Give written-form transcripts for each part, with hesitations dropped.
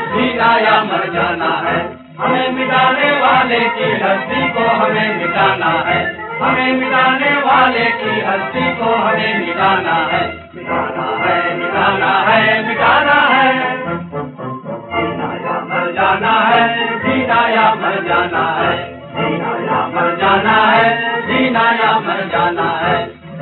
जीना या मर जाना है। हमें मिटाने वाले की हस्ती को हमें मिटाना है। हमें मिटाने वाले की हस्ती को हमें मिटाना है। मिटाना है, मिटाना है, मिटाना है। जीना या मर जाना है, जीना या मर जाना है। जीना या मर जाना है, जीना या मर जाना है।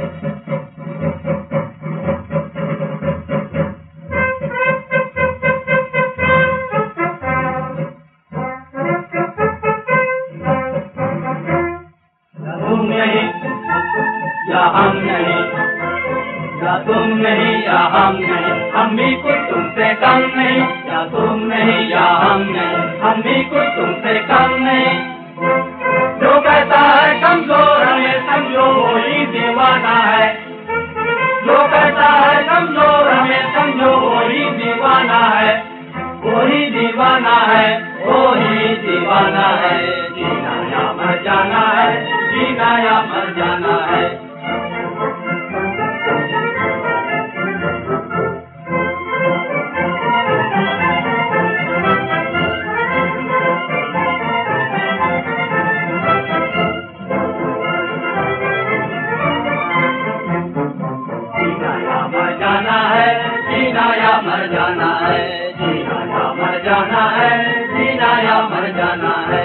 तुम नहीं या हम नहीं, या तुम नहीं या हम नहीं, हम भी कुछ तुमसे कम नहीं। या तुम नहीं या हम नहीं, हम भी कुछ तुमसे कम नहीं। जो कहता है कमजोर हमें समझो वही दीवाना है। जो कहता है कमजोर हमें समझो वही दीवाना है। वही दीवाना है, वही दीवाना है। जीना या मर जाना है, जीना या मर जाना है। जीना या मर जाना है, जीना या मर जाना है। जीना या मर जाना है, जीना या मर जाना है।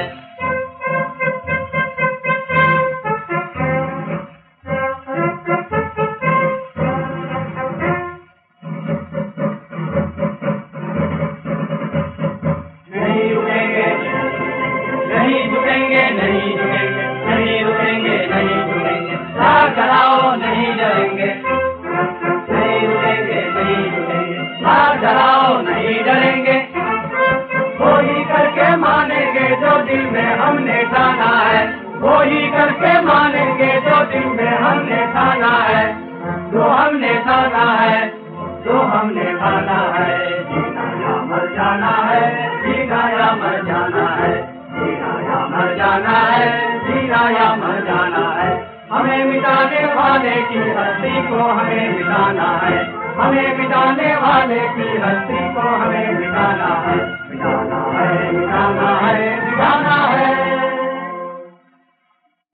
नहीं रुकेंगे, नहीं झुकेंगे, नहीं झुकेंगे, नहीं रुकेंगे, नहीं झुकेंगे। आग जलाओ नहीं जलेंगे। नहीं रुकेंगे, नहीं झुकेंगे, आग जलाओ नहीं जलेंगे। वही करके मानेंगे जो दिल में हमने ठाना है। वही करके मानेंगे जो दिल में हमने ठाना है। जो हमने ठाना है, जो हमने ठाना है। जीना या मर जाना है, जीना या मर जाना है। जीना या मर जाना है, जीना या मर जाना है। हमें मिटाने वाले की हस्ती को हमें मिटाना है। हमें मिटाने वाले की हस्ती को हमें मिटाना है। मिटाना है, मिटाना है, मिटाना है।